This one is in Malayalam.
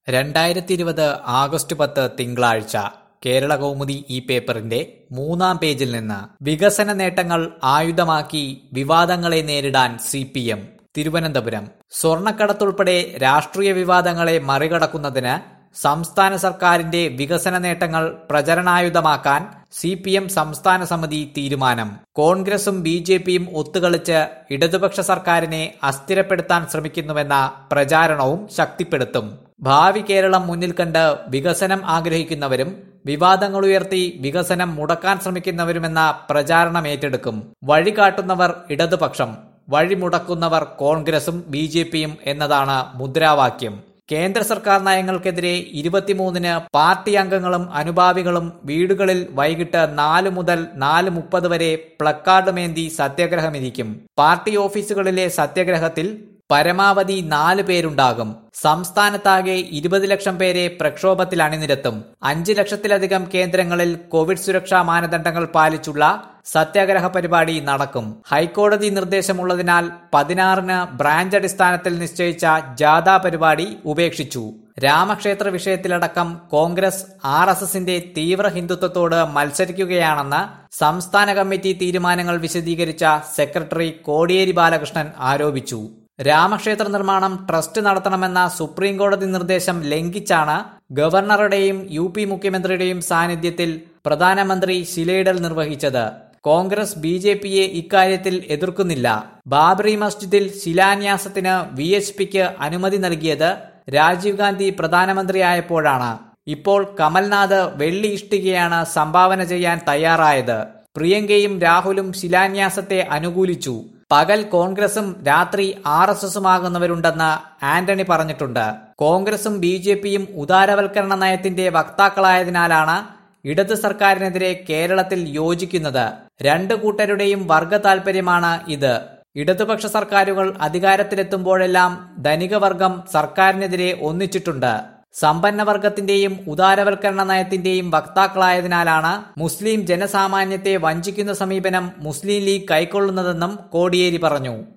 2020 ആഗസ്റ്റ് 10 തിങ്കളാഴ്ച കേരളകൗമുദി ഈ പേപ്പറിന്റെ 3-ാം പേജിൽ നിന്ന് വികസന നേട്ടങ്ങൾ ആയുധമാക്കി വിവാദങ്ങളെ നേരിടാൻ സിപിഎം. തിരുവനന്തപുരം. സ്വർണ്ണക്കടത്തുൾപ്പെടെ രാഷ്ട്രീയ വിവാദങ്ങളെ മറികടക്കുന്നതിന് സംസ്ഥാന സർക്കാരിന്റെ വികസന നേട്ടങ്ങൾ പ്രചരണായുധമാക്കാൻ സിപിഎം സംസ്ഥാന സമിതി തീരുമാനം. കോൺഗ്രസും ബിജെപിയും ഒത്തുകളിച്ച് ഇടതുപക്ഷ സർക്കാരിനെ അസ്ഥിരപ്പെടുത്താൻ ശ്രമിക്കുന്നുവെന്ന പ്രചാരണവും ശക്തിപ്പെടുത്തും. ഭാവി കേരളം മുന്നിൽ കണ്ട് വികസനം ആഗ്രഹിക്കുന്നവരും വിവാദങ്ങളുയർത്തി വികസനം മുടക്കാൻ ശ്രമിക്കുന്നവരുമെന്ന പ്രചാരണം ഏറ്റെടുക്കും. വഴികാട്ടുന്നവർ ഇടതുപക്ഷം, വഴിമുടക്കുന്നവർ കോൺഗ്രസും ബിജെപിയും എന്നതാണ് മുദ്രാവാക്യം. കേന്ദ്ര സർക്കാർ നയങ്ങൾക്കെതിരെ 23-ന് പാർട്ടി അംഗങ്ങളും അനുഭാവികളും വീടുകളിൽ വൈകിട്ട് 4 മുതൽ 4:30 വരെ പ്ലക്കാർഡുമേന്തി സത്യാഗ്രഹമിരിക്കും. പാർട്ടി ഓഫീസുകളിലെ സത്യാഗ്രഹത്തിൽ പരമാവധി 4 പേരുണ്ടാകും. സംസ്ഥാനത്താകെ 20 ലക്ഷം പേരെ പ്രക്ഷോഭത്തിൽ അണിനിരത്തും. 5 ലക്ഷത്തിലധികം കേന്ദ്രങ്ങളിൽ കോവിഡ് സുരക്ഷാ മാനദണ്ഡങ്ങൾ പാലിച്ചുള്ള സത്യാഗ്രഹ പരിപാടി നടക്കും. ഹൈക്കോടതി നിർദ്ദേശമുള്ളതിനാൽ 16-ന് ബ്രാഞ്ച് അടിസ്ഥാനത്തിൽ നിശ്ചയിച്ച ജാഥ പരിപാടി ഉപേക്ഷിച്ചു. രാമക്ഷേത്ര വിഷയത്തിലടക്കം കോൺഗ്രസ് RSSന്റെ തീവ്ര ഹിന്ദുത്വത്തോട് മത്സരിക്കുകയാണെന്ന് സംസ്ഥാന കമ്മിറ്റി തീരുമാനങ്ങൾ വിശദീകരിച്ച സെക്രട്ടറി കോടിയേരി ബാലകൃഷ്ണൻ ആരോപിച്ചു. രാമക്ഷേത്ര നിർമ്മാണം ട്രസ്റ്റ് നടത്തണമെന്ന സുപ്രീം കോടതി നിർദ്ദേശം ലംഘിച്ചാണ് ഗവർണറുടെയും UP മുഖ്യമന്ത്രിയുടെയും സാന്നിധ്യത്തിൽ പ്രധാനമന്ത്രി ശിലയിടൽ നിർവഹിച്ചത്. കോൺഗ്രസ് BJPയെ ഇക്കാര്യത്തിൽ എതിർക്കുന്നില്ല. ബാബറി മസ്ജിദിൽ ശിലാന്യാസത്തിന് VHPക്ക് അനുമതി നൽകിയത് രാജീവ് ഗാന്ധി പ്രധാനമന്ത്രിയായപ്പോഴാണ്. ഇപ്പോൾ കമൽനാഥ് വെള്ളി ഇഷ്ടികയാണ് സംഭാവന ചെയ്യാൻ തയ്യാറായത്. പ്രിയങ്കയും രാഹുലും ശിലാന്യാസത്തെ അനുകൂലിച്ചു. പകൽ കോൺഗ്രസും രാത്രി RSSുമാകുന്നവരുണ്ടെന്ന് ആന്റണി പറഞ്ഞിട്ടുണ്ട്. കോൺഗ്രസും BJPയും ഉദാരവൽക്കരണ നയത്തിന്റെ വക്താക്കളായതിനാലാണ് ഇടത് സർക്കാരിനെതിരെ കേരളത്തിൽ യോജിക്കുന്നത്. രണ്ടു കൂട്ടരുടെയും വർഗ താൽപര്യമാണ് ഇത്. ഇടതുപക്ഷ സർക്കാരുകൾ അധികാരത്തിലെത്തുമ്പോഴെല്ലാം ധനികവർഗം സർക്കാരിനെതിരെ ഒന്നിച്ചിട്ടുണ്ട്. സമ്പന്നവർഗത്തിന്റെയും ഉദാരവൽക്കരണ നയത്തിന്റെയും വക്താക്കളായതിനാലാണ് മുസ്ലിം ജനസാമാന്യത്തെ വഞ്ചിക്കുന്ന സമീപനം മുസ്ലിം ലീഗ് കൈക്കൊള്ളുന്നതെന്നും കോടിയേരി പറഞ്ഞു.